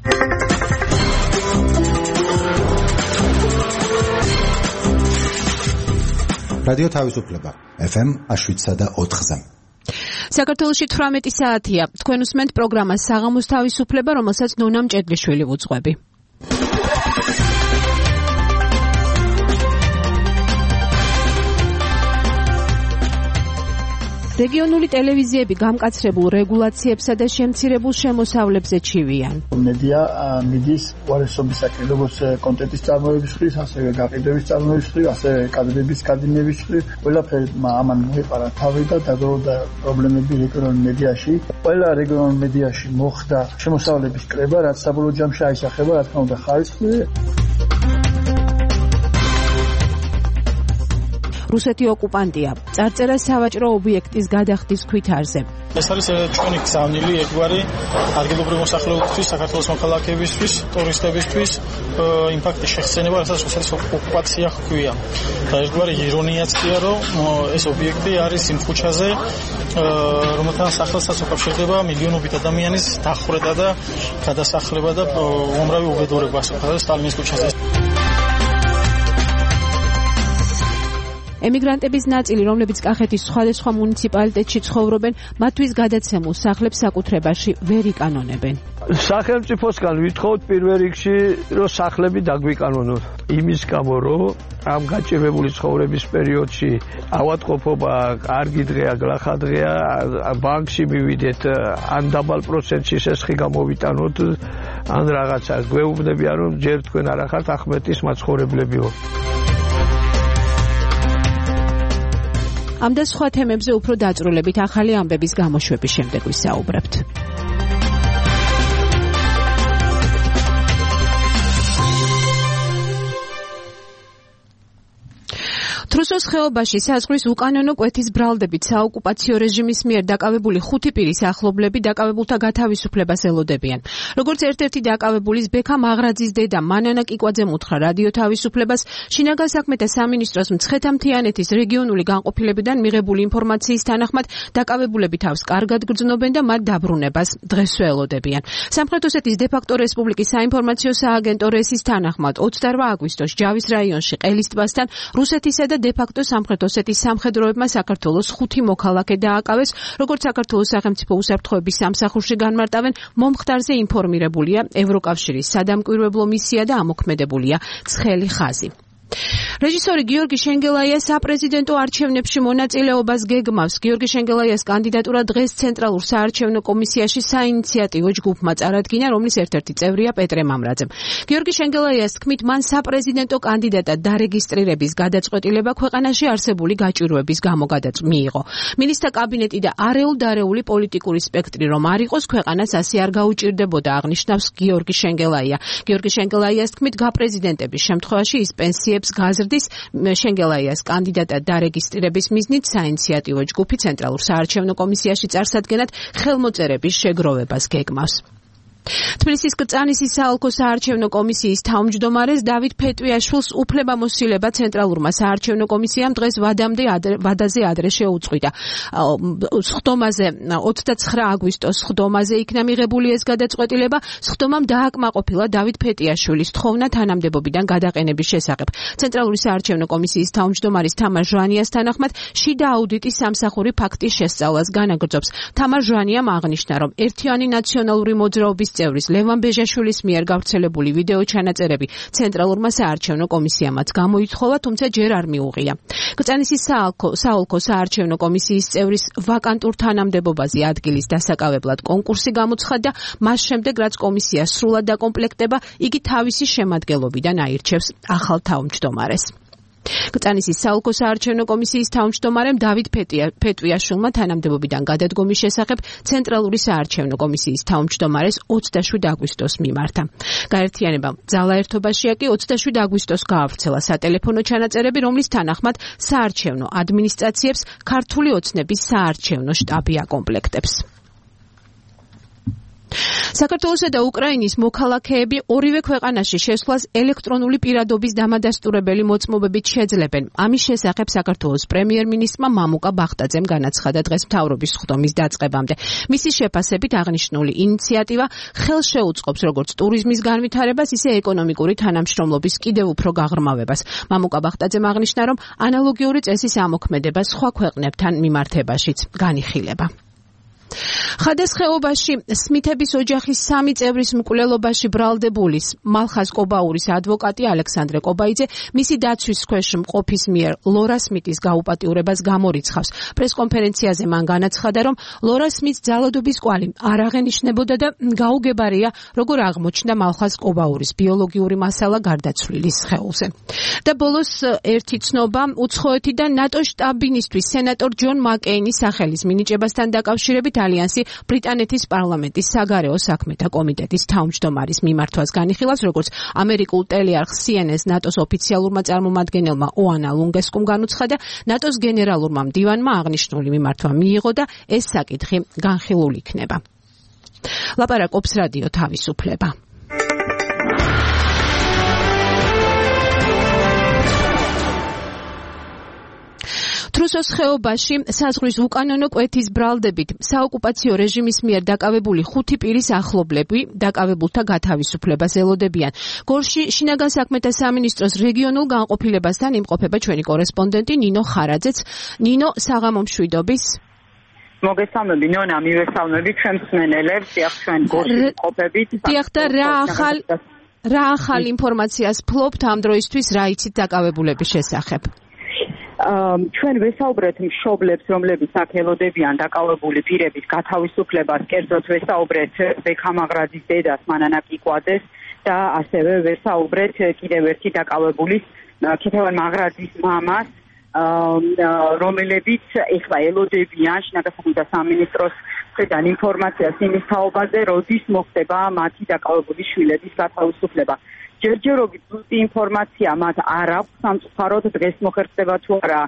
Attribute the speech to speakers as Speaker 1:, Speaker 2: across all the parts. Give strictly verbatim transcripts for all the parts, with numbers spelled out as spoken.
Speaker 1: რადიო თავისუფლება ეფ ემ შვიდსა და ოთხზე.
Speaker 2: საქართველოში თვრამეტი საათია. თქვენ უსმენთ პროგრამას საღამოს თავისუფლება, რომელსაც ნონა მჭედლიშვილი ვუძღვები. რეგიონული ტელევიზიები გამკაცრებულ რეგულაციებსა და შემცირებულ შემოსავლებზე ჩივიან.
Speaker 3: მედია მიდის უარესობისაკენ, როგორც კონტენტის წარმოების მხრივ, ასევე გაყიდვების წარმოების მხრივ, ასევე კადრების გადინების მხრივ, ყველაფერი ამან მოეყარა თავი და დაგროვდა პრობლემები რეგიონულ მედიაში. ყველა რეგიონულ მედიაში მოხდა შემოსავლების კრება, რაც საბოლოო ჯამში აისახება, რა თქმა უნდა, ხარისხზე.
Speaker 2: რუსეთი ოკუპანტია. წარწერა სავაჭრო ობიექტის გადახდის ქვითარზე.
Speaker 4: ეს არის ჩვენი გზავნილი ერთგვარი ადგილობრივი მოსახლეობისთვის, საქართველოს მოქალაქეებისთვის, ტურისტებისთვის იმ ფაქტის შეხსენება, რასაც რუსეთის ოკუპაცია ჰქვია. და ერთგვარი ირონიაც კი რომ ეს ობიექტი არის იმ ქუჩაზე, რომელთან სახელსაც უკავშირდება მილიონობით ადამიანის დახვრეტა და გადასახლება და უამრავი უბედურება სტალინის ქუჩაზე.
Speaker 2: ემიგრანტების ნაწილი, რომლებიც კახეთის სხვადასხვა მუნიციპალიტეტში ცხოვრობენ, მათთვის გადაცემულ სახლებს საკუთრებაში ვერ იკანონებენ.
Speaker 5: სახელმწიფოსგან ვითხოვთ პირველ რიგში, რომ სახლები დაგვიკანონოთ. იმის გამო, რომ ამ გაჭირვებული ცხოვრების პერიოდში ავადმყოფობა, კარგი დღეა, გლახა დღეა, ბანკში მივიდეთ, ან დაბალ პროცენტში სესხი გამოვიტანოთ, ან რაღაცა გვეუბნებიან, რომ ჯერ თქვენ არ ახართ ახმეტის მაცხოვრებლებიო.
Speaker 2: ამ და სხვა თემებზე უფრო დაწვრილებით ახალი ამბების გამოშვების შემდეგ ვისაუბრებთ. თრუსოს ხეობაში საზღვრის უკანონო კვეთის ბრალდებით საოკუპაციო რეჟიმის მიერ დაკავებული ხუთი პირის ახლობლები დაკავებულთა გათავისუფლებას ელოდებიან. როგორც ერთ-ერთი დაკავებულის ბექა მაღრაძის დედა მანანა კიკვაძემ უთხრა რადიო თავისუფლებას, შინაგან საქმეთა სამინისტროს მცხეთა-მთიანეთის რეგიონული განყოფილებიდან მიღებული ინფორმაციის თანახმად დაკავებულები თავს კარგად გრძნობენ და მათ დაბრუნებას დღესვე ელოდებიან. სამხრეთ ოსეთის დე-ფაქტო რესპუბლიკის საინფორმაციო სააგენტო რესის თანახმად ოცდაორმა აგვისტოს ჯავის რაიონში ყელის ტბასთან რუსეთისა და დე-ფაქტო სამხრეთ ოსეთის სამხედროებმა საქართველოს ხუთი მოქალაქე დააკავეს, როგორც საქართველოს სახელმწიფო უსაფრთხოების სამსახურში განმარტავენ, მომხდარზე ინფორმირებულია ევროკავშირის სადამკვირვებლო მისია და ამოქმედებულია ცხელი ხაზი. რეჟისორი გიორგი შენგელაია საპრეზიდენტო არჩევნებში მონაწილეობას გეგმავს. გიორგი შენგელაიას კანდიდატურა დღეს ცენტრალურ საარჩევნო კომისიაში საინიციატივო ჯგუფმა წარადგინა, რომლის ერთ-ერთი წევრია პეტრე მამრაძე. გიორგი შენგელაიას თქმით, მან საპრეზიდენტო კანდიდატად დარეგისტრირების გადაწყვეტილება ქვეყანაში არსებული გაჭირვების გამო მიიღო. მინისტრთა კაბინეტი და არეულ-დარეული პოლიტიკური სპექტრი რომ არ იყოს, ქვეყანას ასე არ გაუჭირდებოდა, აღნიშნავს გიორგი შენგელაია. გიორგი შენგელაიას თქმით, გაპრეზიდენტების შემთხვევაში ის პენსიებს გაზრდის. შენგელაიას კანდიდატად დარეგისტრირების მიზნით საინიციატივო ჯგუფი ცენტრალურ საარჩევნო კომისიაში წარსადგენად ხელმოწერების შეგროვებას გეგმავს. თბილისის კრწანისის საოლქო საარჩევნო კომისიის თავმჯდომარეს დავით ფეტვიაშვილს უფლებამოსილება ცენტრალურმა საარჩევნო კომისიამ დღეს ვადამდე ვადაზე ადრე შეუწყვიტა. სხდომაზე ოცდაცხრა აგვისტოს სხდომაზე იქნა მიღებული ეს გადაწყვეტილება. სხდომამ დააკმაყოფილა დავით ფეტვიაშვილის თხოვნა თანამდებობიდან გადაყენების შესახებ. ცენტრალური საარჩევნო კომისიის თავმჯდომარის თამარ ჟვანიას თანახმად შიდა აუდიტის სამსახური ფაქტის შესწავლას განაგრძობს. თამარ ჟვანიამ აღნიშნა, რომ ერთიანი ნაციონალური მოძრაობის წევრის ლევან ბეჟაშვილის მიერ გავრცელებული ვიდეო ჩანაწერები ცენტრალურმა საარჩევნო კომისიამაც გამოითხოვა, თუმცა ჯერ არ მიუღია. კრწანისის საოლქო საარჩევნო კომისიის წევრის ვაკანტურ თანამდებობაზე ადგილის დასაკავებლად კონკურსი გამოცხადდა, მას შემდეგ რაც კომისია სრულად დაკომპლექტდება, იგი თავისი შემადგენლობიდან აირჩევს ახალ თავმჯდომარეს. კრწანისის საოლქო საარჩევნო კომისიის თავმჯდომარემ დავით ფეტვიაშვილმა თანამდებობიდან გადადგომის შესახებ ცენტრალური საარჩევნო კომისიის თავმჯდომარეს ოცდაშვიდ აგვისტოს მიმართა. გაერთიანებამ ძალა ერთობაშია კი ოცდაშვიდ აგვისტოს გაავრცელა სატელეფონო ჩანაწერები, რომლის თანახმად საარჩევნო ადმინისტრაციებს ქართული ოცნების საარჩევნო შტაბი აკომპლექტებს. საქართველოსა და უკრაინის მოქალაქეები ორივე ქვეყანაში შესვლას ელექტრონული პირადობის დამადასტურებელი მოწმობებით შეძლებენ. ამის შესახებ საქართველოს პრემიერ-მინისტრმა მამუკა ბახტაძემ განაცხადა დღეს მთავრობის სხდომის დაწყებამდე. მისი შეფასებით აღნიშნული ინიციატივა ხელს შეუწყობს როგორც ტურიზმის განვითარებას, ისე ეკონომიკური თანამშრომლობის კიდევ უფრო გაღრმავებას. მამუკა ბახტაძემ აღნიშნა, რომ ანალოგიური წესის ამოქმედება სხვა ქვეყნებთან მიმართებაშიც განიხილება. ხადეს ხეობაში სმითების ოჯახის სამი წევრის მკვლელობაში ბრალდებულის მალხაზ კობაურის ადვოკატი ალექსანდრე კობაიძე მისი დაცვის ქვეშ მყოფის მიერ ლორა სმითის გაუპატიურებას გამორიცხავს. პრესკონფერენციაზე მან განაცხადა, რომ ლორა სმითს ძალადობის კვალი არ აღენიშნებოდა და გაუგებარია, როგორ აღმოჩნდა მალხაზ კობაურის ბიოლოგიური მასალა გარდაცვლილის სხეულზე. და ბოლოს ერთი ცნობა, უცხოეთიდან ნატო შტაბინისტვის სენატორ ჯონ მაკეინის სახელის მინიჭებასთან დაკავშირებით ალიანსი ბრიტანეთის პარლამენტის საგარეო საქმეთა კომიტეტის თავმჯდომარის მიმართვას განიხილავს, როგორც ამერიკულ ტელეარხ სი ენ ენ-ს ნატოს ოფიციალურმა წარმომადგენელმა ოანა ლუნგესკუმ განუცხადა, ნატოს გენერალურმა მდივანმა აღნიშნული მიმართვა მიიღო და ეს საკითხი განხილული იქნება. ლაპარაკობს რადიო თავისუფლება. თრუსოს ხეობაში საზღვრის უკანონო კვეთის ბრალდებით საოკუპაციო რეჟიმის მიერ დაკავებული ხუთი პირის ახლობლები დაკავებულთა გათავისუფლებას ელოდებიან. გორში შინაგან საქმეთა სამინისტროს რეგიონულ განყოფილებასთან იმყოფება ჩვენი კორესპონდენტი ნინო ხარაძეც. ნინო, საღამო მშვიდობის.
Speaker 6: მოგესალმები ნონა, მივესალმები ჩვენს მსმენელებს, დიახ, ჩვენ გორში ვყოფებით.
Speaker 2: დიახ, და რა ახალ რა ახალ ინფორმაციას ფლობთ ამ დროისთვის, რა იცით დაკავებულების შესახებ?
Speaker 6: ჩვენ ვესაუბრეთ მშობლებს, რომლებიც აქ ელოდებიან დაკავებული პირების გათავისუფლებას, კერძოდ ვესაუბრეთ ბექამ აღრაძის დედას მანანა კიკვაძეს და ასევე ვესაუბრეთ კიდევ ერთი დაკავებულის ქეთევან მაღრაძის მამას, რომლებიც ეხლა ელოდებიან შინაგან საქმეთა სამინისტროს მხრიდან ინფორმაციას იმის თაობაზე, როდის მოხდება მათი დაკავებული შვილების გათავისუფლება. ჯერჯერობით ზუსტი ინფორმაცია მათ არ აქვს, სამწუხაროდ დღეს მოხერხდება თუ არა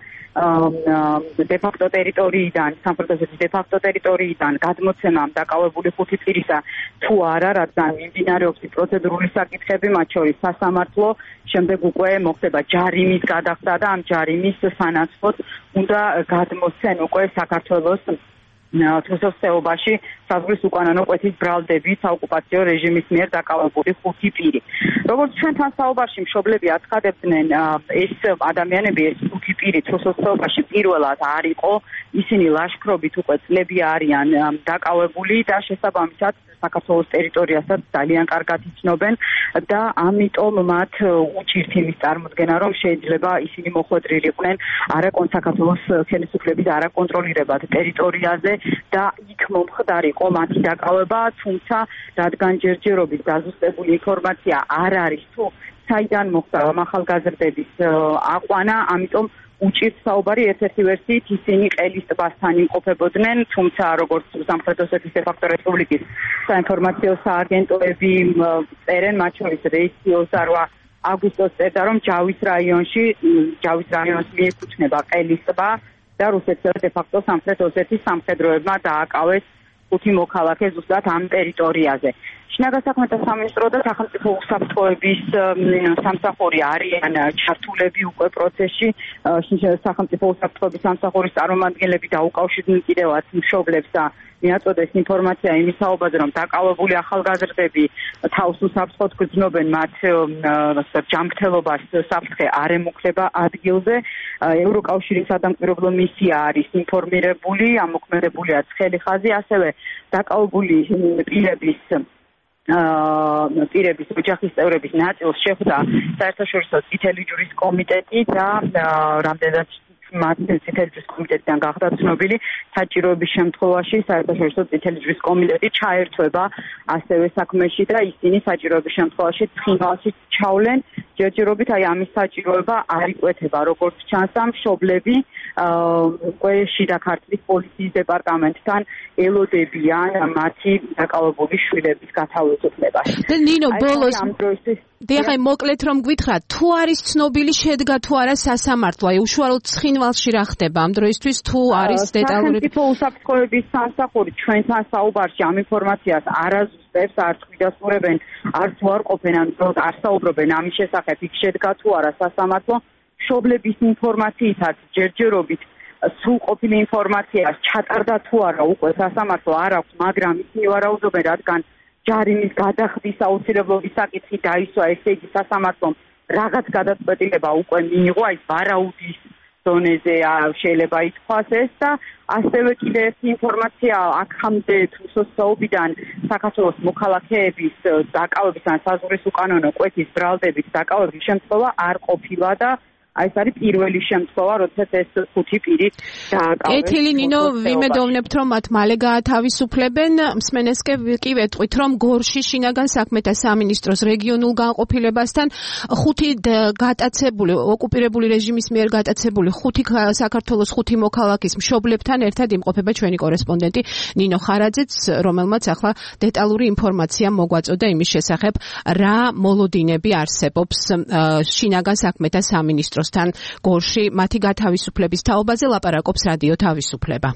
Speaker 6: დე-ფაქტო ტერიტორიიდან, სამხედრო-საზღვრის დე-ფაქტო ტერიტორიიდან გადმოცემამ დაკავებული ხუთი პირისა თუ არა, რადგან მიმდინარეობს პროცედურული საკითხები, მათ შორის სასამართლო, შემდეგ უკვე მოხდება ჯარიმის გადახდა და ამ ჯარიმის სანაცვლოდ უნდა გადმოსცენ უკვე საქართველოს თრუსოს ხეობაში საზღვრის უკანონო კვეთის ბრალდებით საოკუპაციო რეჟიმის მიერ დაკავებული ხუთი პირი. როგორც ჩვენთან საუბარში მშობლები აცხადებდნენ, ეს ადამიანები, ეს ხუთი პირი თრუსოს ხეობაში პირველად არ იყო, ისინი ლაშქრობით უკვე წლები არიან დაკავებული და შესაბამისად საქართველოს ტერიტორიასაც ძალიან კარგად იცნობენ და ამიტომ მათ უჭირთ იმის წარმოქმნა, რომ შეიძლება ისინი მოხვედრილიყვნენ არაკონ საქართველოს ხელისუფლების არაკონტროლირებად ტერიტორიაზე და იქ მომხდარიყო მათი დაკავება, თუმცა რადგან ჯერჯერობით დაზუსტებული ინფორმაცია არ არის თუ საიდან მოხდა ახალგაზრდების აყვანა, ამიტომ უჭირთ საუბარი ერთ-ერთი ვერსიით ისინი ყელის ტბასთან იმყოფებოდნენ, თუმცა როგორც სამხრეთ ოსეთის დე-ფაქტო რესპუბლიკის საინფორმაციო სააგენტოები წერენ, მათ შორის რეისი ოცდაოთხ აგვისტოს წერდა, რომ ჯავის რაიონში, ჯავის რაიონს მიეკუთვნება ყელის ტბა და რუსეთსა და დე-ფაქტო სამხრეთ ოსეთის სამხედროებმა დააკავეს ხუთი მოქალაქე ზუსტად ამ ტერიტორიაზე. შინაგან საქმეთა სამინისტრო და სახელმწიფო უსაფრთხოების სამსახური არიან ჩართულები უკვე პროცესში. სახელმწიფო უსაფრთხოების სამსახურის წარმომადგენლები დაუკავშირდნენ კიდევაც მშობლებს და მიაწოდეს ინფორმაცია იმის თაობაზე, რომ დაკავებული ახალგაზრდები თავს უსაფრთხოდ გრძნობენ მათ ჯანმრთელობას საფრთხე არ ემუქრება ადგილზე. ევროკავშირის სადამკვირვებლო მისია არის ინფორმირებული, ამოქმედებულია ცხელი ხაზი, ასევე დაკავებული პირების პირების ოჯახის წევრების ნაწილს შეხვდა საერთაშორისო წითელი ჯვრის კომიტეტი და რამდენადაც მათ წითელი ჯვრის კომიტეტიდან გახდა ცნობილი, საჭიროების შემთხვევაში საერთაშორისო წითელი ჯვრის კომიტეტი ჩაერთვება ასევე საქმეში და ისინი საჭიროების შემთხვევაში ცხინვალში ჩავლენ. ჯერჯერობით აი ამის საჭიროება არ იკვეთება, როგორც ჩანს, მშობლები უკვე შიდა ქართლის პოლიციის დეპარტამენტთან ელოდებიან მათი დაკავებული შვილების გათავისუფლებას.
Speaker 2: და ნინო, ბოლოს დიახ, მოკლედ რომ გვითხრათ, თუ არის ცნობილი, შედგა თუ არა სასამართლო, აი უშუალოდ ცხინვალში რა ხდება ამ დროისთვის, თუ არის დეტალური
Speaker 6: სახელმწიფო უსაფრთხოების სამსახური ჩვენთან საუბარში ამ ინფორმაციას არაზუსტ უსწრებს, არც გვიდასტურებენ, არც უარყოფენ ან არ საუბრობენ ამის შესახებ, იქ შედგა თუ არა სასამართლო, მშობლების ინფორმაციითაც ჯერჯერობით სრულყოფილი ინფორმაცია ჩატარდა თუ არა უკვე სასამართლო არ აქვს, მაგრამ ისინი ვარაუდობენ, რადგან ჯარიმის გადახდის აუცილებლობის საკითხი დაისვა, ესე იგი სასამართლომ რაღაც გადაწყვეტილება უკვე მიიღო, აი ვარაუდის დონეზე შეიძლება ითქვას ეს და ასევე კიდე ერთი ინფორმაცია აქამდე თვისოსაობიდან საქართველოს მოქალაქეების დაკავების ან საზღვრის უკანონო კვეთის ბრალდებით დაკავების შემთხვევა არ ყოფილა და აი ეს არის პირველი შემთხვევა, როდესაც ეს ხუთი პირი დააკავეს.
Speaker 2: ეთილი ნინო, ვიმედოვნებთ, რომ მათ მალე გაათავისუფლებენ. მსმენელს კი ვეტყვით, რომ გორში შინაგან საქმეთა სამინისტროს რეგიონულ განყოფილებასთან ხუთი გატაცებული, ოკუპირებული რეჟიმის მიერ გატაცებული ხუთი საქართველოს ხუთი მოქალაქის მშობლებთან ერთად იმყოფება ჩვენი კორესპონდენტი ნინო ხარაძეც, რომელმაც ახლა დეტალური ინფორმაცია მოგვაწოდა იმის შესახებ, რა მოლოდინები არსებობს შინაგან საქმეთა სამინისტროს თან გორში მათი გათავისუფლების თაობაზე ლაპარაკობს რადიო თავისუფლება.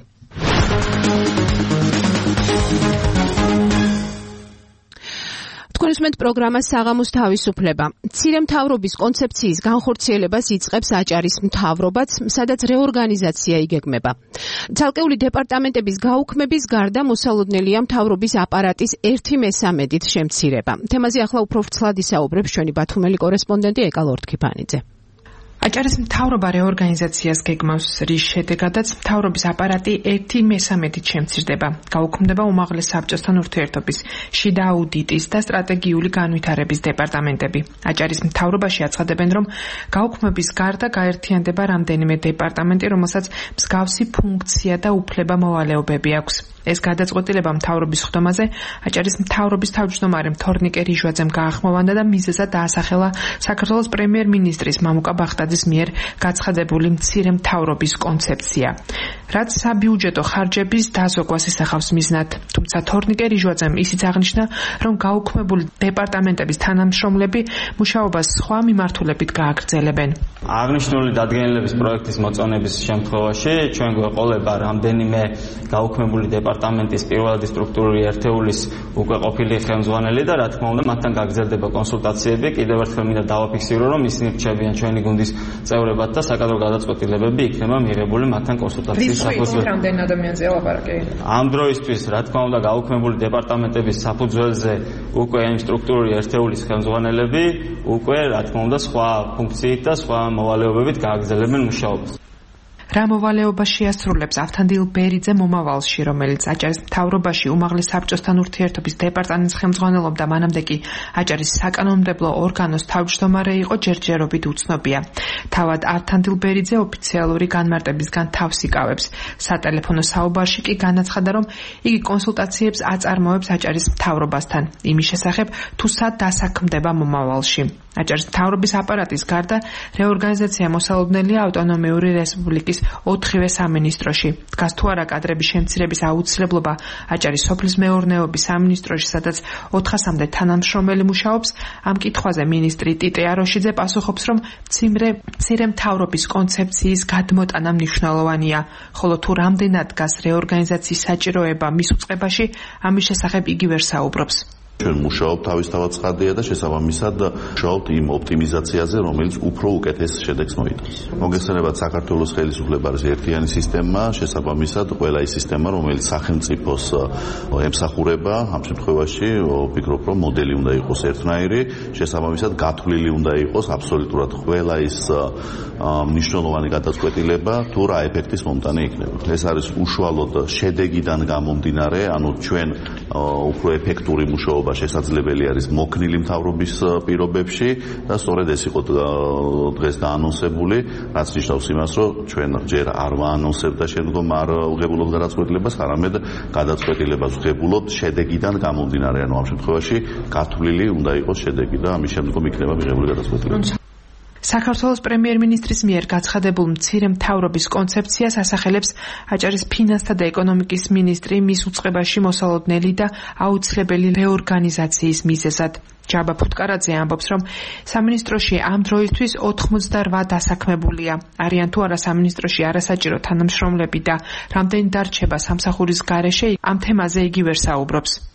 Speaker 2: თქვენ უსმენთ პროგრამას საღამოს თავისუფლება. მცირე მთავრობის კონცეფციის განხორციელებას იწყებს აჭარის მთავრობაც, სადაც რეორგანიზაცია იგეგმება. ცალკეული დეპარტამენტების გაუქმების გარდა მოსალოდნელია მთავრობის აპარატის ერთი მესამედით შემცირება. თემაზე ახლა უფრო ვრცლად ისაუბრებს ჩვენი ბათუმელი კორესპონდენტი ეკა ლორთქიფანიძე.
Speaker 7: აჭარის მთავრობა რეორგანიზაციას გეგმავს, რის შედეგადაც მთავრობის აპარატი ერთი მესამედით შემცირდება. გაუქმდება უმაღლეს საბჭოსთან ურთიერთობის, შიდა აუდიტის და სტრატეგიული განვითარების დეპარტამენტები. აჭარის მთავრობაში აცხადებენ, რომ გაუქმების გარდა გაერთიანდება რამდენიმე დეპარტამენტი, რომელსაც მსგავსი ფუნქცია და უფლება-მოვალეობები აქვს. ეს გადაწყვეტილება მთავრობის ხდომაზე აჭარის მთავრობის თავმჯდომარე თორნიკე რიჟვაძემ გაახმოვანდა და მიზეზად დაასახელა საქართველოს პრემიერ-მინისტრის მამუკა ბახტაძის მიერ გაცხადებული მცირე მთავრობის კონცეფცია. რაც საბიუჯეტო ხარჯების დაზოგვას ისახავს მიზნად. თუმცა თორნიკე რიჟვაძემ ისიც აღნიშნა, რომ გაუქმებული დეპარტამენტების თანამშრომლები მუშაობას სხვა მიმართულებით გააგრძელებენ.
Speaker 8: აღნიშნული დადგენილების პროექტის მოწონების შემთხვევაში ჩვენ გვეყოლება რამდენიმე გაუქმებული დეპარტამენტის პირველადი სტრუქტურული ერთეულის უკვე ყოფილი ხელმძღვანელი და რა თქმა უნდა მათთან გაგრძელდება კონსულტაციები. კიდევ ერთხელ მინდა დავაფიქსირო, რომ ისინი რჩებიან ჩვენი გუნდის წევრებად და საკადრო გადაწყვეტილებები იქნება მიღებული მათთან კონსულტაციის საფუძველზე.
Speaker 7: რამდენ ადამიანზე ლაპარაკი?
Speaker 8: ამ დროისთვის რა თქმა უნდა გაუქმებული დეპარტამენტების საფუძველზე უკვე ამ სტრუქტურული ერთეულის ხელმძღვანელები უკვე რა თქმა უნდა სხვა ფუნქციით და სხვა მოვალეობებით გააგრძელებენ მუშაობას.
Speaker 7: რა მოვალეობა შეასრულებს ავთანდილ ბერიძე მომავალში, რომელიც აჭარის მთავრობაში უმაღლეს საბჭოსთან ურთიერთობის დეპარტამენტის ხელმძღვანელობდა, მანამდე კი აჭარის საკანონმდებლო ორგანოს თავმჯდომარე იყო, ჯერჯერობით უცნობია. თავად ავთანდილ ბერიძე ოფიციალური განმარტებისგან თავს იკავებს. სატელეფონო საუბარში კი განაცხადა, რომ იგი კონსულტაციებს აწარმოებს აჭარის მთავრობასთან, იმის შესახებ, თუ სად დასაქმდება მომავალში. აჭარის მთავრობის აპარატის გარდა რეორგანიზაცია მოსალოდნელია ავტონომიური რესპუბლიკის ოთხივე სამინისტროში. დგას თუ არა კადრების შემცირების აუცილებლობა აჭარის სოფლის მეურნეობის სამინისტროში, სადაც ოთხასამდე თანამშრომელი მუშაობს. ამ კითხვაზე მინისტრი ტიტე აროშიძე პასუხობს, რომ მცირე მთავრობის კონცეფციის გადმოტანა მნიშვნელოვანია, ხოლო თუ რამდენად დგას რეორგანიზაციის საჭიროება მის უწყებაში, ამის შესახებ იგი ვერ საუბრობს.
Speaker 9: ჩვენ მუშაობთ თავისთავად ცხადია და შესაბამისად მუშაობთ იმ ოპტიმიზაციაზე, რომელიც უფრო უკეთეს შედეგს მოიტანს. მოგეხსენებათ, საქართველოს ხელისუფლება არის ერთიანი სისტემა, შესაბამისად ყველა ის სისტემა, რომელიც სახელმწიფოს ემსახურება, ამ შემთხვევაში ვფიქრობ, რომ მოდელი უნდა იყოს ერთნაირი, შესაბამისად გათვლილი უნდა იყოს აბსოლუტურად ყველა ის მნიშვნელოვანი გადაწყვეტილება, თუ რა ეფექტის მომტანი იქნება. ეს არის უშუალოდ შედეგიდან გამომდინარე, ანუ ჩვენ უფრო ეფექტური მუშაობა შესაძლებელი არის მოქნილი მთავრობის პირობებში და სწორედ ეს იყო დღეს დაანონსებული, რაც ნიშნავს იმას, რომ ჩვენ ჯერ არ ვაანონსებდა შემდგომ არ ვღებულობ გადაწყვეტილებას, არამედ გადაწყვეტილებას ვღებულობ შედეგიდან გამომდინარე, ანუ ამ შემთხვევაში გათვლილი უნდა იყოს შედეგი და ამის შემდგომ იქნება მიღებული გადაწყვეტილება.
Speaker 7: საქართველოს პრემიერ-მინისტრის მიერ გაცხადებულ მცირე მთავრობის კონცეფციას ასახელებს აჭარის ფინანსთა და ეკონომიკის მინისტრი მის უწყებაში მოსალოდნელი და აუცილებელი რეორგანიზაციის მიზეზად. ჯაბა ფუტკარაძე ამბობს, რომ სამინისტროში ამ დროისთვის ოთხმოცდარვა დასაქმებულია. არიან თუ არა სამინისტროში არასაჭირო თანამშრომლები და რამდენი დარჩება სამსახურის გარეშე, ამ თემაზე იგი ვერ საუბრობს.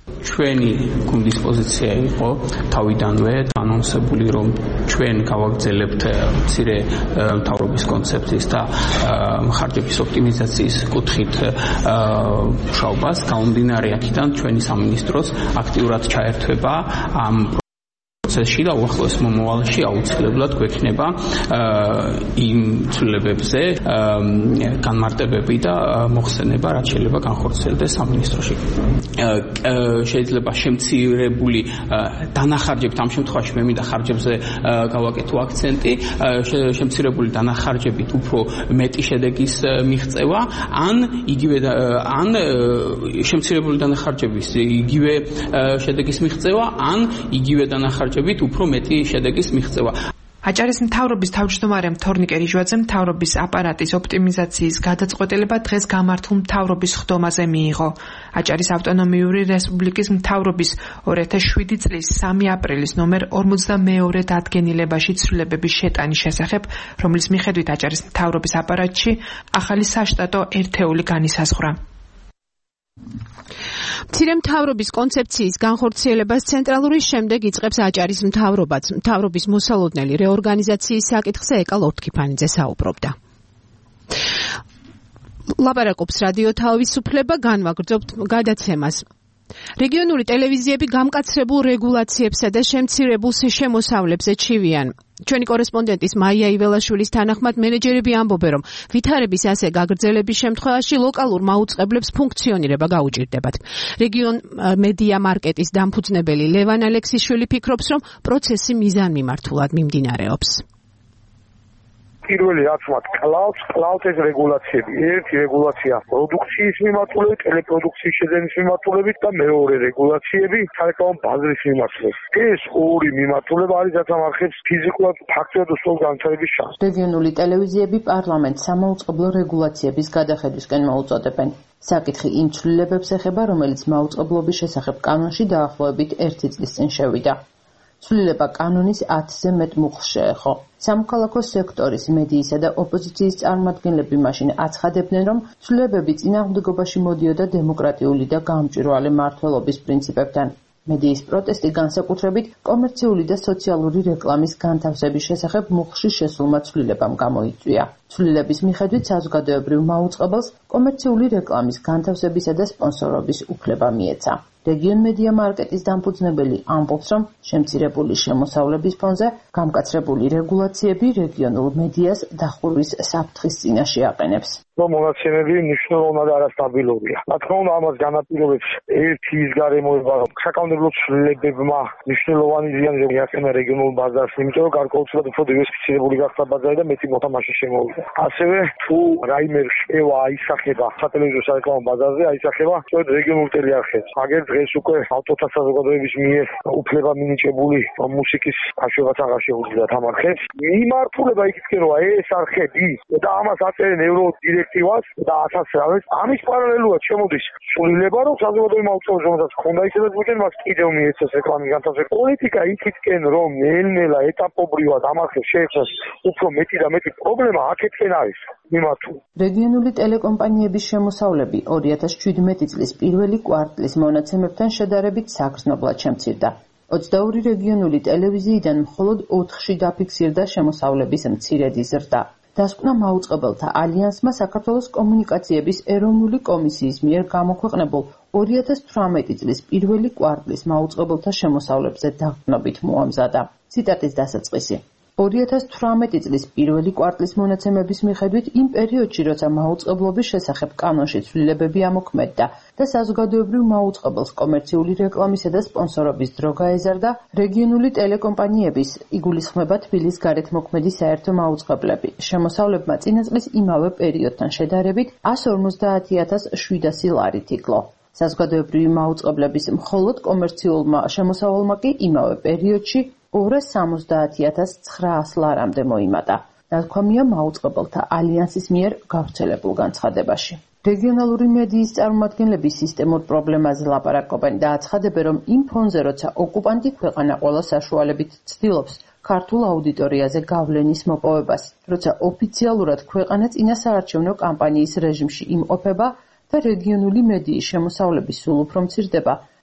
Speaker 10: ჩვენი გუნდის პოზიცია იყო თავიდანვე ანონსებული, რომ ჩვენ გავაგრძელებთ მცირე მთავრობის კონცეფციის და ხარჯების ოპტიმიზაციის კუთხით მუშაობას. გამომდინარე აქედან ჩვენი სამინისტროს აქტიურად ჩაერთვება ამ პროცესში და უახლოეს მომავალში აუცილებლად გვექნება იმ ცვლილებებზე განმარტებები და მოხსენება, რაც შეიძლება განხორციელდეს სამინისტროში. შეიძლება შემცირებული დანახარჯებით, ამ შემთხვევაში მე მინდა ხარჯებზე გავაკეთო აქცენტი, შემცირებული დანახარჯებით უფრო მეტი შედეგის მიღწევა, ან იგივე ან შემცირებული დანახარჯების იგივე შედეგის მიღწევა, ან იგივე დანახარჯებით უფრო მეტი შედეგის მიღწევა.
Speaker 7: აჭარის მთავრობის თავმჯდომარე თორნიკე რიჟვაძემ მთავრობის აპარატის ოპტიმიზაციის გადაწყვეტილება დღეს გამართულ მთავრობის ხდომაზე მიიღო. აჭარის ავტონომიური რესპუბლიკის მთავრობის ორი ათას შვიდი წლის სამი აპრილის ნომერ ორმოცდამეორე დადგენილებაში ცვლილებების შეტანის შესახებ, რომლის მიხედვით აჭარის მთავრობის აპარატში ახალი საშტატო ერთეული განისაზღვრა.
Speaker 2: მცირე მთავრობის კონცეფციის განხორციელებას ცენტრალური შემდეგ იწყებს აჭარის მთავრობაც. მთავრობის მოსალოდნელი რეორგანიზაციის საკითხზე ეკა ლორთქიფანიძე საუბრობდა. ლაპარაკობს რადიო თავისუფლება, განვაგრძობთ გადაცემას. რეგიონული ტელევიზიები გამკაცრებულ რეგულაციებსა და შემცირებულ შემოსავლებზე ჩივიან. ჩვენი კორესპონდენტის მაია იველაშვილის თანახმად მენეჯერები ამბობენ, რომ ვითარების ასე გაგრძელების შემთხვევაში ლოკალურ მაუწყებლებს ფუნქციონირება გაუჭირდებათ. რეგიონ მედია მარკეტის დამფუძნებელი ლევან ალექსიშვილი ფიქრობს, რომ პროცესი მიზანმიმართულად მიმდინარეობს.
Speaker 11: პირველი რაც მათ კლავს, კლავს ეს რეგულაციები. ერთი რეგულაცია პროდუქციის მიმართულებით, ტელეპროდუქციის შეძენის მიმართულებით და მეორე რეგულაციები სარეკლამო ბაზრის მიმართულებით. ეს ორი მიმართულება არის, რაც ამარხებს ფიზიკურად ფაქტობრივად უსწორ განვითარების შანსს.
Speaker 12: რეგიონული ტელევიზიები პარლამენტს სამაუწყებლო რეგულაციების გადახედვისკენ მოუწოდებენ. საკითხი იმ ცვლილებებს ეხება, რომელიც მაუწყებლობის შესახებ კანონში დაახლოებით ერთი წლის წინ შევიდა. ცვლილება კანონის ათზე მეტ მუხლს შეეხო. სამოქალაქო სექტორის, მედიისა და ოპოზიციის წარმომადგენლები მაშინ აცხადებდნენ, რომ ცვლილებები წინააღმდეგობაში მოდიოდა დემოკრატიული და გაამჭვირვალე მმართველობის პრინციპებთან. მედიის პროტესტი განსაკუთრებით კომერციული და სოციალური რეკლამის განთავსების შესახებ მუხლში შესულმა ცვლილებამ გამოიწვია. ცვლილების მიხედვით საზოგადოებრივ მაუწყებელს კომერციული რეკლამის განთავსებისა და სპონსორობის უფლება მიეცა. რეგიონ მედია მარკეტის დამფუძნებელი ამბობს, რომ შემცირებული შემოსავლების ფონზე გამკაცრებული რეგულაციები რეგიონულ მედიას დახურვის საფრთხის წინაშე აყენებს.
Speaker 11: რომ მონაცემები მნიშვნელოვნად არასტაბილურია. რა თქმა უნდა, ამას განაპირობებს ერთი ის გარემოება, რომ საკანონმდებლო ცვლილებებმა მნიშვნელოვანი ზიანი მიაყენა რეგიონულ ბაზარს, იმიტომ რომ გარკვეულწილად უფრო დივერსიფიცირებული გახდა ბაზარი და მეტი მოთამაშე შემოვიდა. ასევე თუ რაიმე რჩევა აისახება სატელევიზიო სარეკლამო ბაზარზე, აისახება სწორედ რეგიონულ ტელეარხებს. აგერ დღეს უკვე ავტორთა საზოგადოების მიერ უფლება მინიჭებული მუსიკის აშვებაც აღარ შეუძლია თამარხებს. მიმართულება იქითკენ როა ეს არხები და ამას აწერენ ევროდირექტივას და ასას რამეს, ამის პარალელურად შემოდის ცვლილება, რომ საზოგადოებრივ მაუწყებლებს რომელსაც ჰქონდა ისედაც მუდენ მას კიდევ მიეცეს რეკლამის განთავსება. პოლიტიკა იქითკენ რომ ნელ-ნელა ეტაპობრივად ამარხებს შეეცეს უფრო მეტი და მეტი პრობლემა აქეთკენ არის მიმართული.
Speaker 12: რეგიონული ტელეკომპანიების შემოსავლები ორი ათას შვიდმეტი წლის პირველი კვარტლის მონაცემებთან შედარებით საგრძნობლად შემცირდა. ოცდაორი რეგიონული ტელევიზიიდან მხოლოდ ოთხში დაფიქსირდა შემოსავლების მცირედი ზრდა. დასკვნა მაუწყებელთა ალიანსმა საქართველოს კომუნიკაციების ეროვნული კომისიის მიერ გამოქვეყნებულ ორი ათას თვრამეტი წლის პირველი კვარტლის მაუწყებელთა შემოსავლებზე დაყრდნობით მოამზადა. ციტატის დასაწყისი. ორი ათას თვრამეტი წლის პირველი კვარტლის მონაცემების მიხედვით იმ პერიოდში, როცა მაუწყებლობის შესახებ კანონში ცვლილებები ამოქმედდა და საზოგადოებრივ მაუწყებელს კომერციული რეკლამისა და სპონსორობის დრო გაეზარდა, რეგიონული ტელეკომპანიების იგულისხმება თბილის გარეთმოქმედი საერთო მაუწყებლები. შემოსავლებმა წინა წლის იმავე პერიოდთან შედარებით ას ორმოცდაათი ათას შვიდასი ლარით იკლო. საზოგადოებრივი მაუწყებლების მხოლოდ კომერციულმა შემოსავალმა კი იმავე პერიოდში ორას სამოცდაათი ათას ცხრაას ლარამდე მოიმატა. ნათქვამია მაუწყებელთა ალიანსის მიერ გავრცელებულ განცხადებაში. რეგიონალური მედიის წარმომადგენლები სისტემურ პრობლემაზე ლაპარაკობენ და აცხადებენ, რომ იმ ფონზე, როცა ოკუპანტი ქვეყანა ყველა საშუალებით ცდილობს ქართულ აუდიტორიაზე გავლენის მოპოვებას, როცა ოფიციალურად ქვეყანა წინასაარჩევნო კამპანიის რეჟიმში იმყოფება და რეგიონული მედიის შემოსავლები სულ უფრო მცირდება,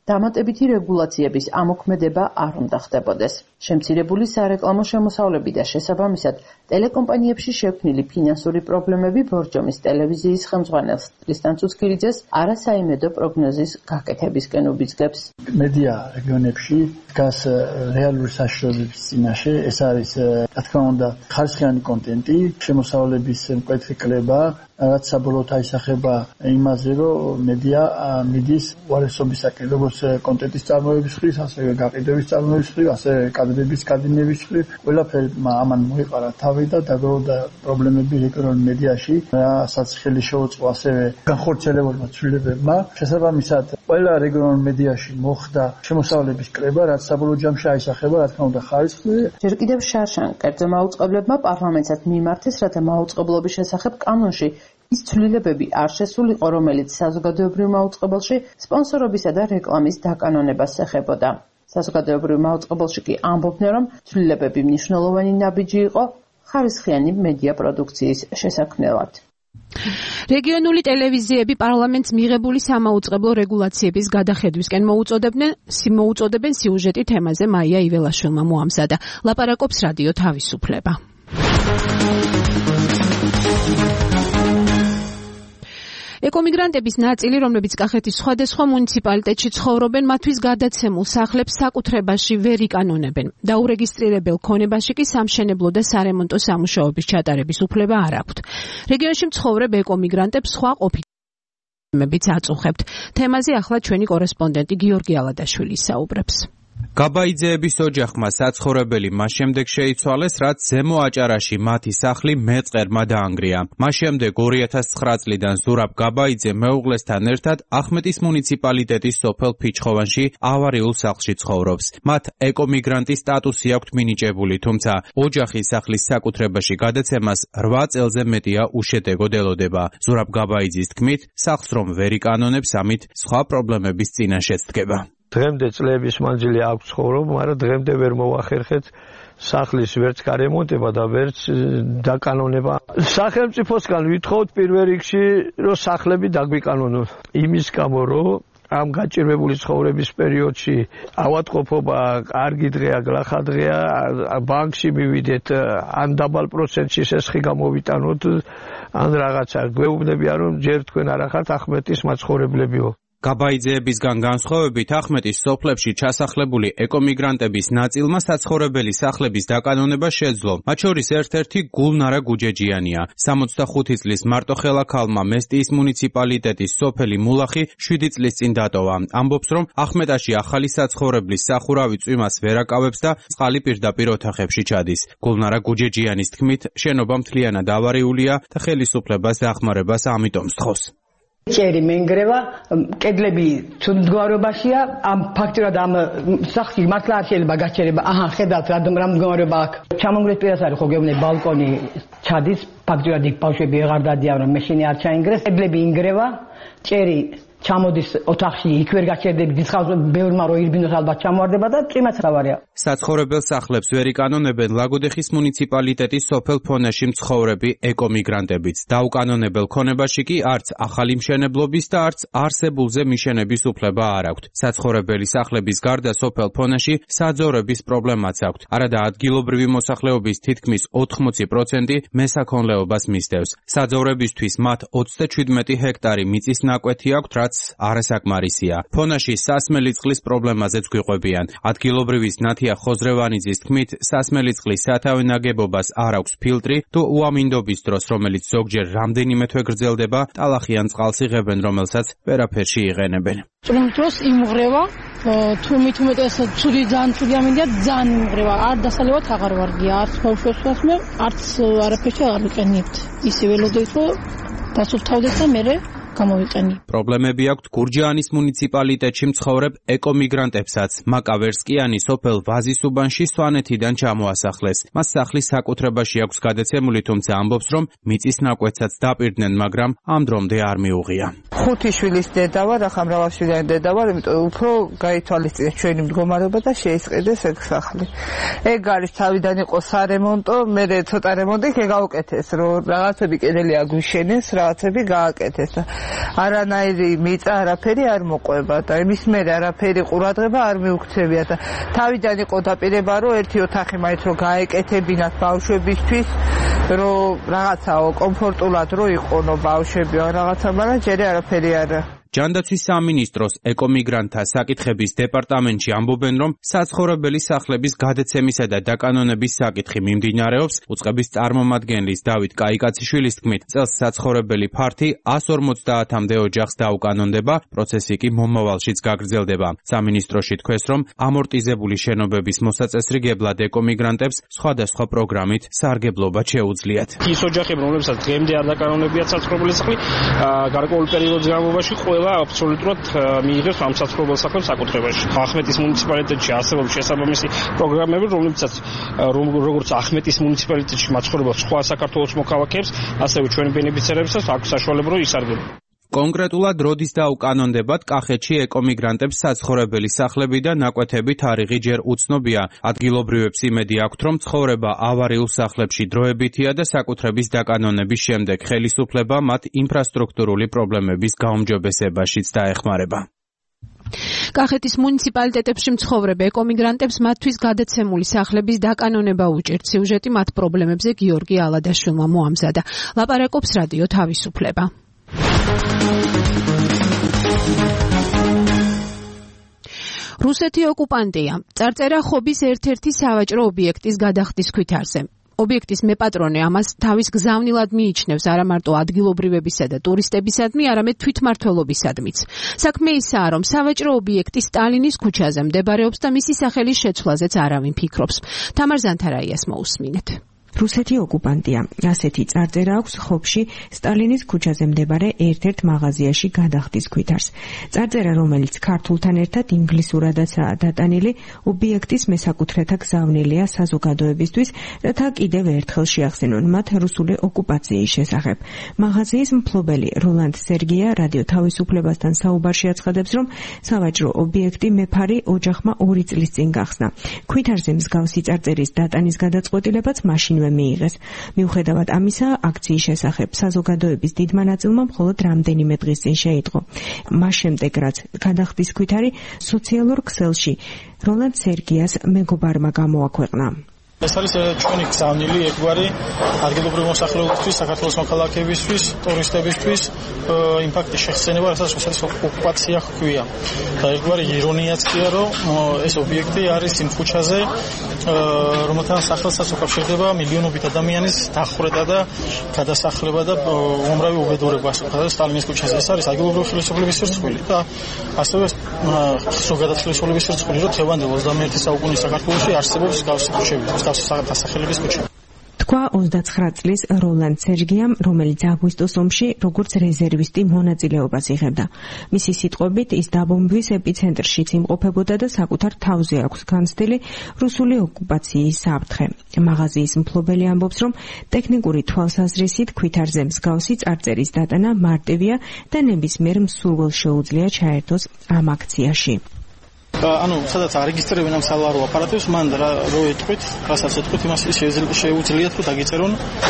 Speaker 12: დამატებითი რეგულაციების ამოქმედება არ უნდა ხდებოდეს. შემცირებული სარეკლამო შემოსავლები და შესაბამისად ტელეკომპანიებში შექმნილი ფინანსური პრობლემები ბორჯომის ტელევიზიის ხელმძღვანელს ტრისტან ცუცქირიძეს არასაიმედო პროგნოზის გაკეთებისკენ უბიძგებს.
Speaker 3: მედია რეგიონებში დგას რეალური საშუალებების წინაშე, ეს არის რა თქმა უნდა ხარისხიანი კონტენტი, შემოსავლების მკვეთრი კლება, რაც საბოლოოდ აისახება იმაზე, რომ მედია მიდის უარესობისაკენ, როგორც კონტენტის წარმოების მხრივ, ასევე გაყიდვების წარმოების მხრივ, ასევე კადრების გადინების მხრივ, ყველაფერი ამან მოიყარა თავი და დაგროვდა პრობლემები რეგიონულ მედიაში, რასაც ხელი შეუწყო ასევე განხორციელებულმა ცვლილებებმა. შესაბამისად, ყველა რეგიონულ მედიაში მოხდა შემოსავლების კრება, რაც საბოლოო ჯამში აისახება, რა თქმა უნდა, ხარისხზე.
Speaker 12: ჯერ კიდევ შარშან კერძო მაუწყებლებმა პარლამენტსაც მიმართეს, რათა მაუწყებლობის შესახებ კანონში ის ცვლილებები არ შესულიყო, რომელიც საზოგადოებრივ მაუწყებელში სპონსორობისა და რეკლამის დაკანონებას ეხებოდა. საზოგადოებრივ მაუწყებელში კი ამბობდნენ, რომ ცვლილებები მნიშვნელოვანი ნაბიჯი იყო ხარისხიანი მედია პროდუქციის შესაქმნელად.
Speaker 2: რეგიონული ტელევიზიები პარლამენტს მიღებული სამაუწყებლო რეგულაციების გადახედვისკენ მოუწოდებდნენ, მოუწოდებენ სიუჟეტი თემაზე მაია იველაშვილმა მოამზადა. ლაპარაკობს რადიო თავისუფლება. ეკომიგრანტების ნაწილი, რომლებიც კახეთის სხვადასხვა მუნიციპალიტეტში ცხოვრობენ, მათთვის გადაცემულ სახლებს საკუთრებაში ვერ იკანონებენ. დაურეგისტრირებელ ქონებაში კი სამშენებლო და სარემონტო სამუშაოების ჩატარების უფლება არ აქვთ. რეგიონში მცხოვრებ ეკომიგრანტებს სხვა ყოფილებიც აწუხებთ. თემაზე ახლა ჩვენი კორესპონდენტი გიორგი ალადაშვილი საუბრობს.
Speaker 13: გაბაიძეების ოჯახმა საცხოვრებელი მას შემდეგ შეიცვალეს, რაც ზემო აჭარაში მათი სახლი მეწყერმა დაანგრია. მას შემდეგ ორი ათას ცხრა წლიდან ზურაბ გაბაიძე მეუღლესთან ერთად ახმეტის მუნიციპალიტეტის სოფელ ფიჩხოვანში ავარიულ სახლში ცხოვრობს. მათ ეკომიგრანტის სტატუსი აქვთ მინიჭებული, თუმცა ოჯახის სახლის საკუთრებაში გადაცემას რვა წელზე მეტია უშედეგოდ ელოდება. ზურაბ გაბაიძის თქმით, სახლს რომ ვერ იკანონებს, ამით სხვა პრობლემების წინაშეც დგება.
Speaker 5: დღემდე წლების მანძილი აქვს ცხოვრობ, მაგრამ დღემდე ვერ მოახერხეთ სახლის ვერც გარემონტება და ვერც დაკანონება. სახელმწიფოსგან ვითხოვთ პირველ რიგში, რომ სახლები დაგვიკანონოს. იმის გამო, რომ ამ გაჭირვებული ცხოვრების პერიოდში ავადმყოფობა კარგი დღეა, გლახა დღეა, ბანკში მივიდეთ, ან დაბალ პროცენტში სესხი გამოვიტანოთ, ან რაღაცა. გვეუბნებიან, რომ ჯერ თქვენ არ ახართ ახმეტის მაცხოვრებლებიო.
Speaker 13: გაბაიძეებისგან განსხვავებით ახმეტის სოფლებში ჩასახლებული ეკომიგრანტების ნაწილმა საცხოვრებელი სახლების დაკანონება შეძლო. მათ შორის ერთ-ერთი გულნარა გუჯეჯიანია. სამოცდახუთი წლის მარტოხელა ქალმა მესტიის მუნიციპალიტეტის სოფელი მულახი შვიდი წლის წინ დატოვა. ამბობს, რომ ახმეტაში ახალი საცხოვრებლის სახურავი წვიმას ვერ აკავებს და წყალი პირდაპირ ოთახებში ჩადის. გულნარა გუჯეჯიანის თქმით, შენობა მთლიანად ავარიულია და ხელისუფლებას დახმარებას ამიტომ სთხოვს.
Speaker 14: ჭერი მენგრევა, კედლები ცუდ მდგომარეობაშია, ამ ფაქტურად ამ სახლში მართლა არ შეიძლება გაჩერება. აჰა, ხედავთ რადგან რამ მდგომარეობა აქვს. ჩამონგრეს პირას არის ხო გეუბნები ბალკონი ჩადის, ფაქტურად იქ ბავშვები აღარ დადიან, რომ მეშინი არ ჩაინგრეს. კედლები ინგრევა, ჭერი ჩამოდის ოთახში, იქ ვერ გაჩერდები, დიდხანს ბევრმა რო ირბინოს ალბათ ჩამოვარდება და წვიმაც ავარია.
Speaker 13: საცხოვრებელ სახლებს ვერ იკანონებენ ლაგოდეხის მუნიციპალიტეტის სოფელ ფონაში მცხოვრები ეკომიგრანტებიც. დაუკანონებელ ქონებაში კი არც ახალი მშენებლობის და არც არსებულზე მიშენების უფლება არ აქვთ. საცხოვრებელი სახლების გარდა სოფელ ფონაში საძოვრების პრობლემაც აქვთ. არადა ადგილობრივი მოსახლეობის თითქმის ოთხმოცი პროცენტი მესაქონლეობას მისდევს. საძოვრებისთვის მათ ოცდაშვიდმეტი ჰექტარი მიწის ნაკვეთი აქვთ, რაც არასაკმარისია. ფონაში სასმელი წყლის პრობლემაზეც გვიყვებიან. ადგილობრივის ნათია ხოზრევანიძის თქმით, სასმელი წყლის სათავე ნაგებობას არ აქვს ფილტრი თუ უამინდობის დროს, რომელიც ზოგჯერ რამდენიმე თვე გრძელდება, ტალახიან წყალს იღებენ, რომელსაც ვერაფერში იყენებენ.
Speaker 15: წვიმის დროს იმღრევა, თუ მით უმეტეს ცუდი ძალიან ცუდი ამინდია, ძალიან იმღრევა. არ დასალევად აღარ ვარგია, არც ბავშვებს ვასმევ, არც არაფერში აღარ ვიყენებთ. ისე ველოდებით, რომ დასუფთავდეთ და მერე გამოვიყენი.
Speaker 13: პრობლემები აქვთ გურჯაანის მუნიციპალიტეტში მცხოვრებ ეკომიგრანტებსაც. მაკავერსკიანი სოფელ ვაზისუბანში სვანეთიდან ჩამოასახლეს. მას სახლის საკუთრებაში აქვს გადაცემული, თუმცა ამბობს, რომ მიწის ნაკვეთსაც დაპირდნენ, მაგრამ ამ დრომდე არ მიუღია.
Speaker 16: ხუთი შვილის დედა ვარ, ახლა მრავალშვილიანი დედა ვარ, იმიტომ უფრო გაითვალისწინეს ჩვენი მდგომარეობა და შეისყიდეს ეგ სახლი. ეგ არის თავიდან იყო სარემონტო, მე ცოტა რემონტი ეგ გაუკეთეს, რომ რაღაცები კედელი აგვიშენეს, რაღაცები გააკეთეს. არანაირი მიწა არაფერი არ მოყვება და იმის მერე არაფერი ყურადღება არ მიუქცევია და თავიდან იყო დაპირება რომ ერთი ოთახი მაინც რომ გაეკეთებინათ ბავშვებისთვის რომ რაღაცაო კომფორტულად რო იყონო ბავშვები რაღაცა მაგრამ ჯერ არაფერი არა
Speaker 13: ჯანდაცვის სამინისტროს ეკომიგრანტთა საკითხების დეპარტამენტში ამბობენ, რომ საცხოვრებელი სახლების გადაცემისა და დაკანონების საკითხი მიმდინარეობს. უწყების წარმომადგენლის დავით კაიკაციშვილის თქმით, წელს საცხოვრებელი ფართი εκατს ორმოცდაათამდე ოჯახს დაუკანონდება, პროცესი კი მომავალშიც გაგრძელდება. სამინისტროში თქვეს, რომ ამორტიზებული შენობების მოსაწესრიგებლად ეკომიგრანტებს სხვადასხვა პროგრამით სარგებლობა შეუძლიათ.
Speaker 17: ის ოჯახები, რომლებსაც დღემდე არ დაკანონებიათ საცხოვრებელი სახლი, გარკვეული პერიოდის განმავლობაში აბსოლუტურად მიიღებს ამ საცხოვრებელ სახლებს საკუთრებაში. ახმეტის მუნიციპალიტეტში არსებობს შესაბამისი პროგრამები, რომლებსაც როგორც ახმეტის მუნიციპალიტეტში მაცხოვრებელ სხვა საქართველოს მოქალაქეებს, ასევე ჩვენი ბენეფიციარებსაც აქვს საშუალება რომ ისარგებლონ.
Speaker 13: კონკრეტულად როდის დაუკანონდებათ კახეთში ეკომიგრანტებს საცხოვრებელი სახლები და ნაკვეთები თარიღი ჯერ უცნობია. ადგილობრივებს იმედი აქვთ, რომ ცხოვრება ავარიულ სახლებში დროებითია და საკუთრების დაკანონების შემდეგ ხელისუფლება მათ ინფრასტრუქტურული პრობლემების გაუმჯობესებაშიც დაეხმარება.
Speaker 2: კახეთის მუნიციპალიტეტებში მცხოვრებ ეკომიგრანტებს მათთვის გადაცემული სახლების დაკანონება უჭირთ. სიუჟეტი მათ პრობლემებზე გიორგი ალადაშვილმა მოამზადა. ლაპარაკობს რადიო თავისუფლება. რუსეთი ოკუპანტია. წარწერა ხობის ერთ-ერთი სავაჭრო ობიექტის გადახდის ქვითარზე. ობიექტის მეპატრონე ამას თავის გზავნილად მიიჩნევს არა მარტო ადგილობრივებისა და ტურისტებისადმი, არამედ თვითმმართველობისადმიც. საქმე ისაა, რომ სავაჭრო ობიექტი სტალინის ქუჩაზე მდებარეობს და მისი სახელის შეცვლაზეც არავინ ფიქრობს. თამარ ზანთარაიას მოусმინეთ.
Speaker 18: რუსეთი ოკუპანტია. ასეთი წარწერა აქვს ხობში სტალინის ქუჩაზე მდებარე ერთ-ერთ მაღაზიაში გადახდის ქვითარს. წარწერა, რომელიც ქართულთან ერთად ინგლისურადაცაა დატანილი, ობიექტის მესაკუთრეთა გზავნილია საზოგადოებისთვის, რათა კიდევ ერთხელ შეახსენონ მათ რუსული ოკუპაციის შესახებ. მაღაზიის მფლობელი როლანდ სერგია რადიო თავისუფლებასთან საუბარში აცხადებს, რომ სავაჭრო ობიექტი მეფარი ოჯახმა ორი წლის წინ გახსნა. ქვითარზე მსგავსი წარწერის დატანის გადაწყვეტილებაც მაშინ მიიღეს. მიუხედავად ამისა, აქციის შესახებ საზოგადოების დიდმა ნაწილმა მხოლოდ რამდენიმე დღის წინ შეიტყო. მას შემდეგ, რაც გადახდის ქვითარი სოციალურ ქსელში როლანდ სერგიას მეგობარმა გამოაქვეყნა.
Speaker 4: ეს არის ჩვენი გზავნილი ერთგვარი ადგილობრივი მოსახლეობისთვის, საქართველოს მოქალაქეებისთვის, ტურისტებისთვის იმ ფაქტის შეხსენება, რასაც რუსეთის ოკუპაცია ჰქვია. და ერთგვარი ირონიაცია, რომ ეს ობიექტი არის იმ ქუჩაზე, რომელთან სახელსაც უკავშირდება მილიონობით ადამიანის დახვრეტა და გადასახლება და უამრავი უბედურება სტალინის ქუჩაზე. ეს არის ადგილობრივი ხელისუფლების სირცხვილი და ასევე ზოგადად ხელისუფლების სირცხვილი, რომ თევანდელ ოცდამეერთე საუკუნის საქართველოში არსებობს მსგავსი ქუჩები. დასახელების ქუჩა.
Speaker 18: თქვა ოცდაცხრა წლის როლანდ სერგიამ, რომელიც აგვისტოს ომში როგორც რეზერვისტი მონაწილეობას იღებდა. მისი სიტყვებით, ის დაბომბვის ეპიცენტრშიც იმყოფებოდა და საკუთარ თავზე აქვს განცდილი რუსული ოკუპაციის საფრთხე. მაღაზიის მფლობელი ამბობს, რომ ტექნიკური თვალსაზრისით ქვითარზე მსგავსი წარწერის დატანა მარტივია და ნებისმიერ მსურველ შეუძლია ჩაერთოს ამ აქციაში.
Speaker 4: ანუ სადაც არეგისტრირებენ ამ სალვარო აპარატებს, მან რო ეთქვით, რასაც ეთქვით, იმას შეუძლიათ რომ დაგიწერონ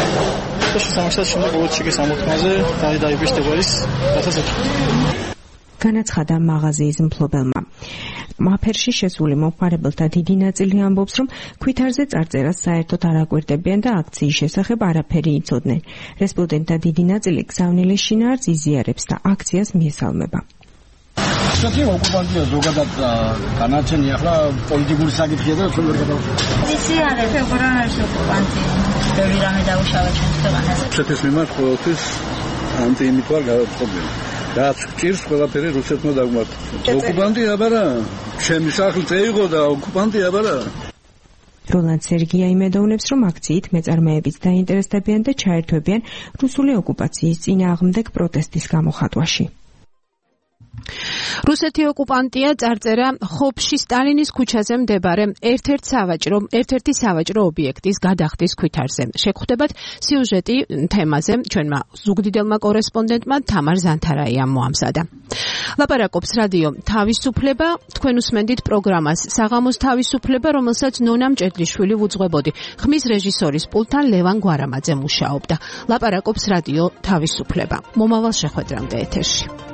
Speaker 4: და შესაბამისად შემდეგ ოვჩიკის ამოქმაზე დაიბეჭდება ის, რასაც ეთქვით.
Speaker 18: განაცხადა მაღაზიის მფლობელმა. მაფერში შესული მომხმარებელთა დიდი ნაწილი ამბობს, რომ ქვითარზე წარწერას საერთოდ არ აკვირდებიან და აქციის შესახებ არაფერი იცოდნენ. რესპონდენტთა დიდი ნაწილი გზავნილის შინაარს იზიარებს და აქციას მიესალმება.
Speaker 19: რუსეთი ოკუპანტია ზოგადად განაჩენი ახლა პოლიტიკური საკითხია და თქვენ ვერ გადავხსნით.
Speaker 20: ისი არის ფებრუარის ოკუპანტია. ბევრი რამე დაუშალა ჩვენს ქვეყანაზე.
Speaker 19: რუსეთის მიმართ ყოველთვის ანტიიმიტვარ გადაწყვეტილი. რაც ჭირს ყველაფერი რუსეთმა დაგმართ. ოკუპანტია აბარა, ჩემი სახლი წეიღო და ოკუპანტია აბარა.
Speaker 18: როლანდ სერგია იმედოვნებს, რომ აქციით მეწარმეებიც დაინტერესდებიან და ჩაერთვებიან რუსული ოკუპაციის წინააღმდეგ პროტესტის გამოხატვაში.
Speaker 2: რუსეთი ოკუპანტია წარწერა ხობში სტალინის ქუჩაზე მდებარე ერთ-ერთ სავაჭრო ერთ-ერთი სავაჭრო ობიექტის გადახდის ქვითარზე. შეგხვდებათ სიუჟეტი თემაზე ჩვენმა ზუგდიდელმა კორესპონდენტმა თამარ ზანთარაიამ მოამზადა. ლაპარაკობს რადიო თავისუფლება, თქვენ უსმენდით პროგრამას საღამოს თავისუფლება, რომელსაც ნონა მჭედლიშვილი უძღვებოდი. ხმის რეჟისორის პულტთან ლევან გვარამაძე მუშაობდა. ლაპარაკობს რადიო თავისუფლება. მომავალ შეხვედრამდე ეთერში.